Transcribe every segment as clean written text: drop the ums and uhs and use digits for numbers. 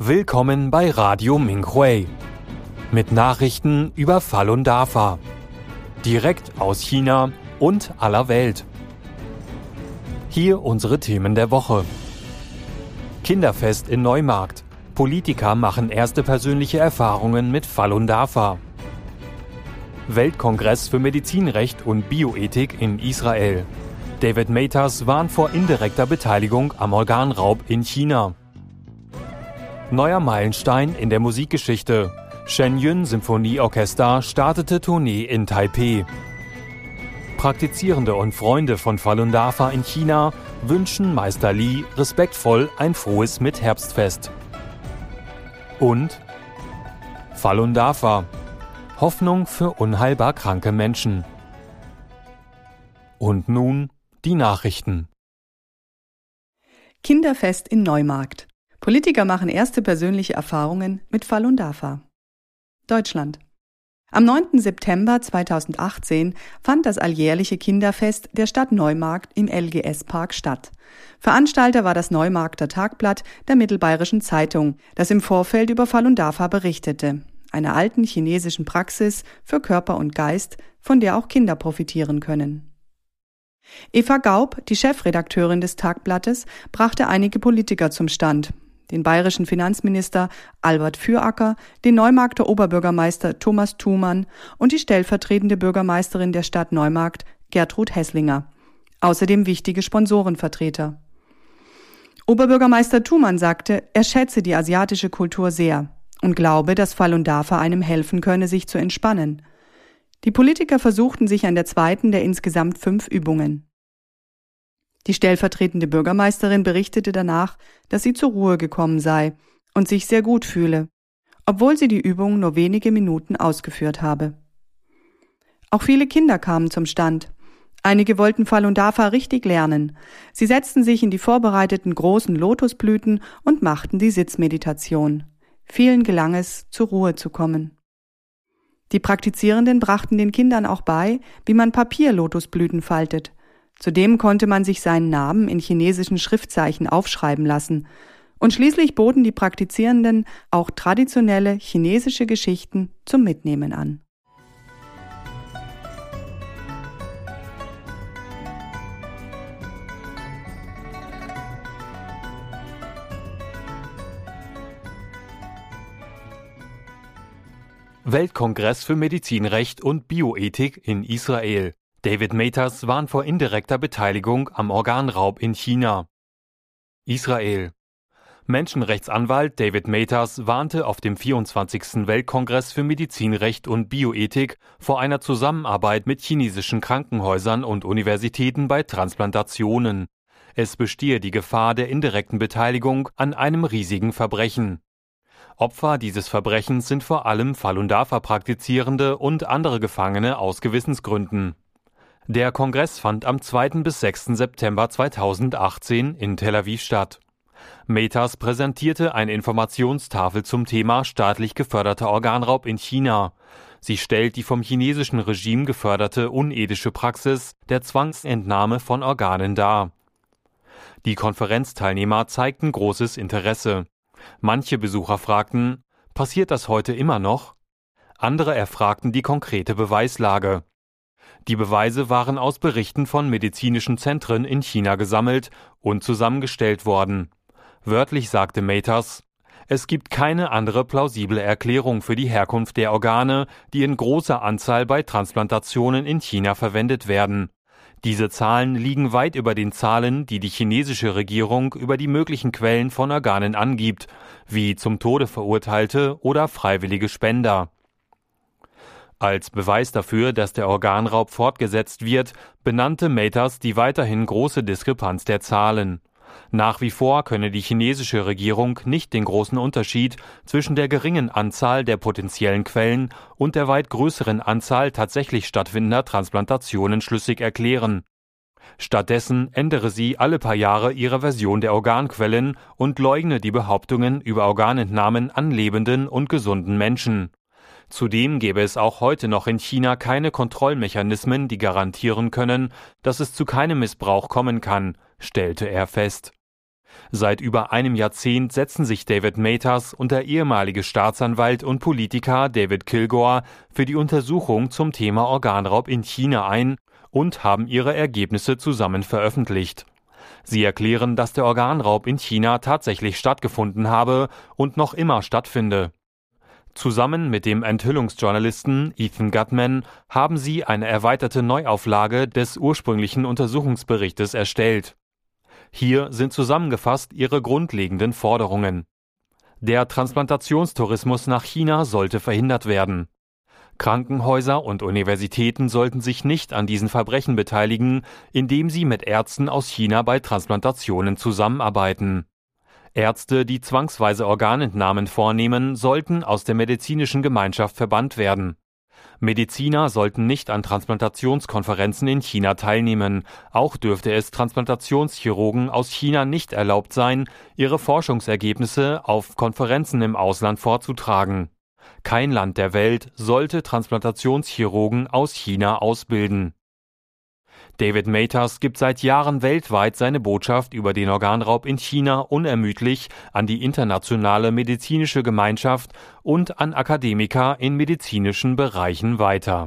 Willkommen bei Radio Minghui mit Nachrichten über Falun Dafa. Direkt aus China und aller Welt. Hier unsere Themen der Woche. Kinderfest in Neumarkt. Politiker machen erste persönliche Erfahrungen mit Falun Dafa. Weltkongress für Medizinrecht und Bioethik in Israel. David Matas warnt vor indirekter Beteiligung am Organraub in China. Neuer Meilenstein in der Musikgeschichte. Shenyun Symphonieorchester startete Tournee in Taipeh. Praktizierende und Freunde von Falun Dafa in China wünschen Meister Li respektvoll ein frohes Mitherbstfest. Und Falun Dafa. Hoffnung für unheilbar kranke Menschen. Und nun die Nachrichten. Kinderfest in Neumarkt. Politiker machen erste persönliche Erfahrungen mit Falun Dafa. Deutschland. Am 9. September 2018 fand das alljährliche Kinderfest der Stadt Neumarkt im LGS-Park statt. Veranstalter war das Neumarkter Tagblatt der Mittelbayerischen Zeitung, das im Vorfeld über Falun Dafa berichtete, einer alten chinesischen Praxis für Körper und Geist, von der auch Kinder profitieren können. Eva Gaub, die Chefredakteurin des Tagblattes, brachte einige Politiker zum Stand. Den bayerischen Finanzminister Albert Füracker, den Neumarkter Oberbürgermeister Thomas Thumann und die stellvertretende Bürgermeisterin der Stadt Neumarkt Gertrud Hesslinger. Außerdem wichtige Sponsorenvertreter. Oberbürgermeister Thumann sagte, er schätze die asiatische Kultur sehr und glaube, dass Falun Dafa einem helfen könne, sich zu entspannen. Die Politiker versuchten sich an der zweiten der insgesamt 5 Übungen. Die stellvertretende Bürgermeisterin berichtete danach, dass sie zur Ruhe gekommen sei und sich sehr gut fühle, obwohl sie die Übung nur wenige Minuten ausgeführt habe. Auch viele Kinder kamen zum Stand. Einige wollten Falun Dafa richtig lernen. Sie setzten sich in die vorbereiteten großen Lotusblüten und machten die Sitzmeditation. Vielen gelang es, zur Ruhe zu kommen. Die Praktizierenden brachten den Kindern auch bei, wie man Papierlotusblüten faltet. Zudem konnte man sich seinen Namen in chinesischen Schriftzeichen aufschreiben lassen. Und schließlich boten die Praktizierenden auch traditionelle chinesische Geschichten zum Mitnehmen an. Weltkongress für Medizinrecht und Bioethik in Israel. David Matas warnt vor indirekter Beteiligung am Organraub in China. Israel. Menschenrechtsanwalt David Matas warnte auf dem 24. Weltkongress für Medizinrecht und Bioethik vor einer Zusammenarbeit mit chinesischen Krankenhäusern und Universitäten bei Transplantationen. Es bestehe die Gefahr der indirekten Beteiligung an einem riesigen Verbrechen. Opfer dieses Verbrechens sind vor allem Falun Dafa Praktizierende und andere Gefangene aus Gewissensgründen. Der Kongress fand am 2. bis 6. September 2018 in Tel Aviv statt. Matas präsentierte eine Informationstafel zum Thema staatlich geförderter Organraub in China. Sie stellt die vom chinesischen Regime geförderte unethische Praxis der Zwangsentnahme von Organen dar. Die Konferenzteilnehmer zeigten großes Interesse. Manche Besucher fragten, passiert das heute immer noch? Andere erfragten die konkrete Beweislage. Die Beweise waren aus Berichten von medizinischen Zentren in China gesammelt und zusammengestellt worden. Wörtlich sagte Matas, es gibt keine andere plausible Erklärung für die Herkunft der Organe, die in großer Anzahl bei Transplantationen in China verwendet werden. Diese Zahlen liegen weit über den Zahlen, die die chinesische Regierung über die möglichen Quellen von Organen angibt, wie zum Tode Verurteilte oder freiwillige Spender. Als Beweis dafür, dass der Organraub fortgesetzt wird, benannte Matas die weiterhin große Diskrepanz der Zahlen. Nach wie vor könne die chinesische Regierung nicht den großen Unterschied zwischen der geringen Anzahl der potenziellen Quellen und der weit größeren Anzahl tatsächlich stattfindender Transplantationen schlüssig erklären. Stattdessen ändere sie alle paar Jahre ihre Version der Organquellen und leugne die Behauptungen über Organentnahmen an lebenden und gesunden Menschen. Zudem gäbe es auch heute noch in China keine Kontrollmechanismen, die garantieren können, dass es zu keinem Missbrauch kommen kann, stellte er fest. Seit über einem Jahrzehnt setzen sich David Mathers und der ehemalige Staatsanwalt und Politiker David Kilgour für die Untersuchung zum Thema Organraub in China ein und haben ihre Ergebnisse zusammen veröffentlicht. Sie erklären, dass der Organraub in China tatsächlich stattgefunden habe und noch immer stattfinde. Zusammen mit dem Enthüllungsjournalisten Ethan Gutman haben sie eine erweiterte Neuauflage des ursprünglichen Untersuchungsberichtes erstellt. Hier sind zusammengefasst ihre grundlegenden Forderungen. Der Transplantationstourismus nach China sollte verhindert werden. Krankenhäuser und Universitäten sollten sich nicht an diesen Verbrechen beteiligen, indem sie mit Ärzten aus China bei Transplantationen zusammenarbeiten. Ärzte, die zwangsweise Organentnahmen vornehmen, sollten aus der medizinischen Gemeinschaft verbannt werden. Mediziner sollten nicht an Transplantationskonferenzen in China teilnehmen. Auch dürfte es Transplantationschirurgen aus China nicht erlaubt sein, ihre Forschungsergebnisse auf Konferenzen im Ausland vorzutragen. Kein Land der Welt sollte Transplantationschirurgen aus China ausbilden. David Mathers gibt seit Jahren weltweit seine Botschaft über den Organraub in China unermüdlich an die internationale medizinische Gemeinschaft und an Akademiker in medizinischen Bereichen weiter.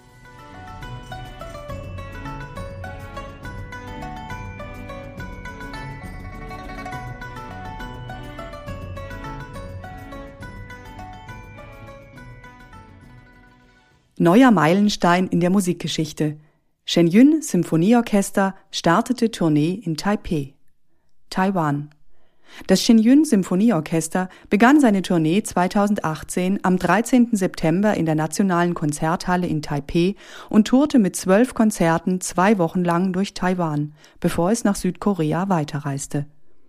Neuer Meilenstein in der Musikgeschichte. Shenyun Symphonieorchester startete Tournee in Taipeh, Taiwan. Das Shenyun Symphonieorchester begann seine Tournee 2018 am 13. September in der Nationalen Konzerthalle in Taipeh und tourte mit 12 Konzerten 2 Wochen lang durch Taiwan, bevor es nach Südkorea weiterreiste.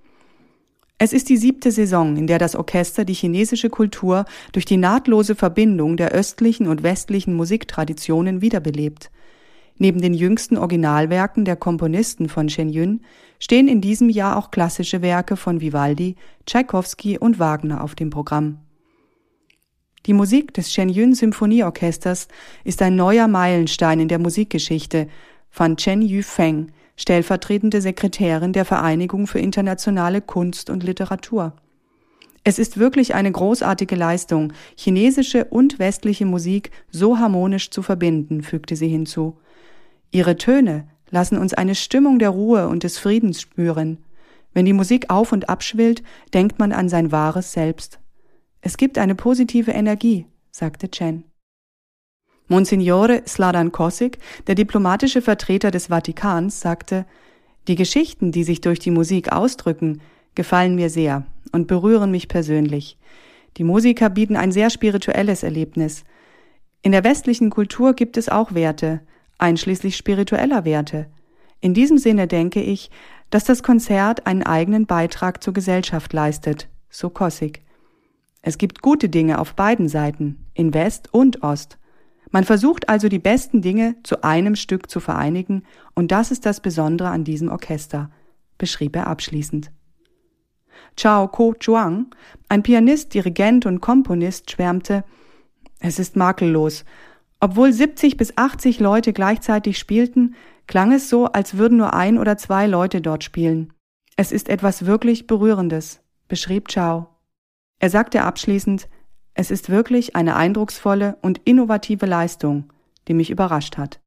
Es ist die 7. Saison, in der das Orchester die chinesische Kultur durch die nahtlose Verbindung der östlichen und westlichen Musiktraditionen wiederbelebt. Neben den jüngsten Originalwerken der Komponisten von Shenyun stehen in diesem Jahr auch klassische Werke von Vivaldi, Tschaikowski und Wagner auf dem Programm. Die Musik des Shenyun Symphonieorchesters ist ein neuer Meilenstein in der Musikgeschichte, fand Chen Yufeng, stellvertretende Sekretärin der Vereinigung für internationale Kunst und Literatur. Es ist wirklich eine großartige Leistung, chinesische und westliche Musik so harmonisch zu verbinden, fügte sie hinzu. Ihre Töne lassen uns eine Stimmung der Ruhe und des Friedens spüren. Wenn die Musik auf und abschwillt, denkt man an sein wahres Selbst. Es gibt eine positive Energie, sagte Chen. Monsignore Sladan Kosic, der diplomatische Vertreter des Vatikans, sagte, die Geschichten, die sich durch die Musik ausdrücken, gefallen mir sehr und berühren mich persönlich. Die Musiker bieten ein sehr spirituelles Erlebnis. In der westlichen Kultur gibt es auch Werte, einschließlich spiritueller Werte. In diesem Sinne denke ich, dass das Konzert einen eigenen Beitrag zur Gesellschaft leistet, so Kosic. Es gibt gute Dinge auf beiden Seiten, in West und Ost. Man versucht also die besten Dinge zu einem Stück zu vereinigen und das ist das Besondere an diesem Orchester, beschrieb er abschließend. Chao Ko-Chuang, ein Pianist, Dirigent und Komponist, schwärmte, es ist makellos. Obwohl 70 bis 80 Leute gleichzeitig spielten, klang es so, als würden nur 1 oder 2 Leute dort spielen. Es ist etwas wirklich Berührendes, beschrieb Chao. Er sagte abschließend, es ist wirklich eine eindrucksvolle und innovative Leistung, die mich überrascht hat.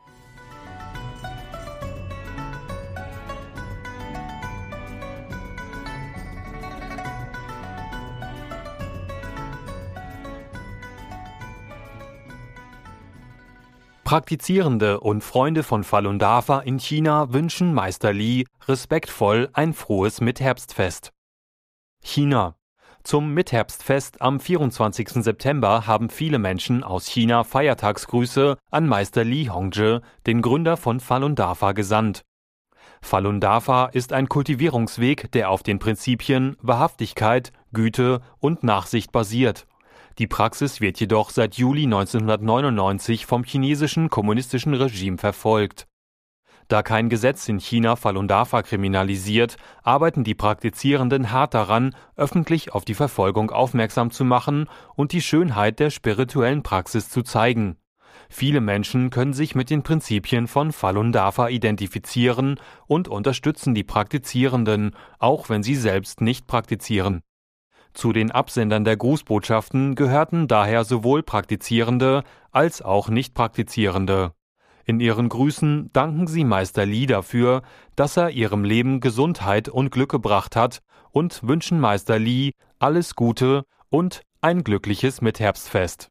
Praktizierende und Freunde von Falun Dafa in China wünschen Meister Li respektvoll ein frohes Mitherbstfest. China. Zum Mitherbstfest am 24. September haben viele Menschen aus China Feiertagsgrüße an Meister Li Hongzhi, den Gründer von Falun Dafa, gesandt. Falun Dafa ist ein Kultivierungsweg, der auf den Prinzipien Wahrhaftigkeit, Güte und Nachsicht basiert. Die Praxis wird jedoch seit Juli 1999 vom chinesischen kommunistischen Regime verfolgt. Da kein Gesetz in China Falun Dafa kriminalisiert, arbeiten die Praktizierenden hart daran, öffentlich auf die Verfolgung aufmerksam zu machen und die Schönheit der spirituellen Praxis zu zeigen. Viele Menschen können sich mit den Prinzipien von Falun Dafa identifizieren und unterstützen die Praktizierenden, auch wenn sie selbst nicht praktizieren. Zu den Absendern der Grußbotschaften gehörten daher sowohl Praktizierende als auch Nichtpraktizierende. In ihren Grüßen danken sie Meister Li dafür, dass er ihrem Leben Gesundheit und Glück gebracht hat und wünschen Meister Li alles Gute und ein glückliches Mitherbstfest.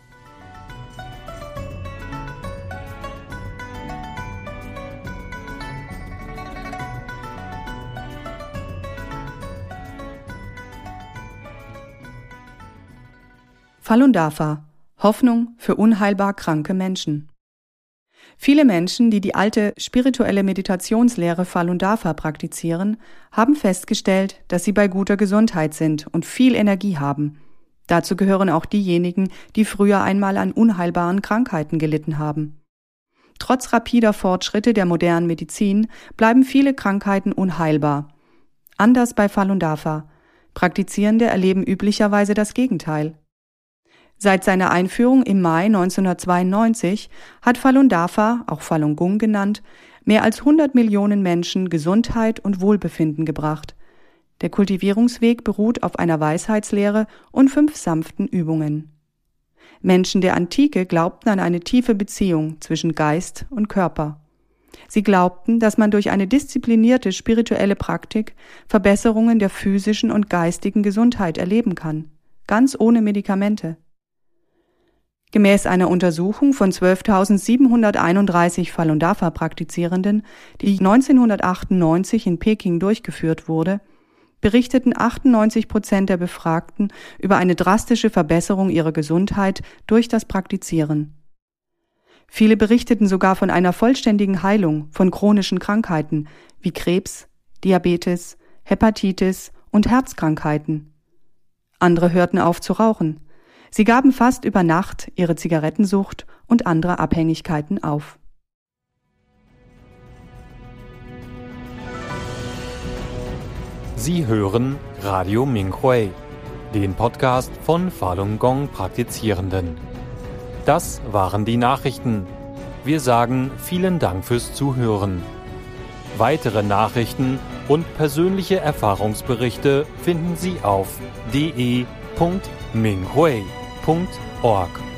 Falun Dafa – Hoffnung für unheilbar kranke Menschen. Viele Menschen, die die alte spirituelle Meditationslehre Falun Dafa praktizieren, haben festgestellt, dass sie bei guter Gesundheit sind und viel Energie haben. Dazu gehören auch diejenigen, die früher einmal an unheilbaren Krankheiten gelitten haben. Trotz rapider Fortschritte der modernen Medizin bleiben viele Krankheiten unheilbar. Anders bei Falun Dafa. Praktizierende erleben üblicherweise das Gegenteil. Seit seiner Einführung im Mai 1992 hat Falun Dafa, auch Falun Gong genannt, mehr als 100 Millionen Menschen Gesundheit und Wohlbefinden gebracht. Der Kultivierungsweg beruht auf einer Weisheitslehre und 5 sanften Übungen. Menschen der Antike glaubten an eine tiefe Beziehung zwischen Geist und Körper. Sie glaubten, dass man durch eine disziplinierte spirituelle Praktik Verbesserungen der physischen und geistigen Gesundheit erleben kann, ganz ohne Medikamente. Gemäß einer Untersuchung von 12.731 Falun Dafa-Praktizierenden, die 1998 in Peking durchgeführt wurde, berichteten 98% der Befragten über eine drastische Verbesserung ihrer Gesundheit durch das Praktizieren. Viele berichteten sogar von einer vollständigen Heilung von chronischen Krankheiten wie Krebs, Diabetes, Hepatitis und Herzkrankheiten. Andere hörten auf zu rauchen. Sie gaben fast über Nacht ihre Zigarettensucht und andere Abhängigkeiten auf. Sie hören Radio Minghui, den Podcast von Falun Gong Praktizierenden. Das waren die Nachrichten. Wir sagen vielen Dank fürs Zuhören. Weitere Nachrichten und persönliche Erfahrungsberichte finden Sie auf de.minghui.org.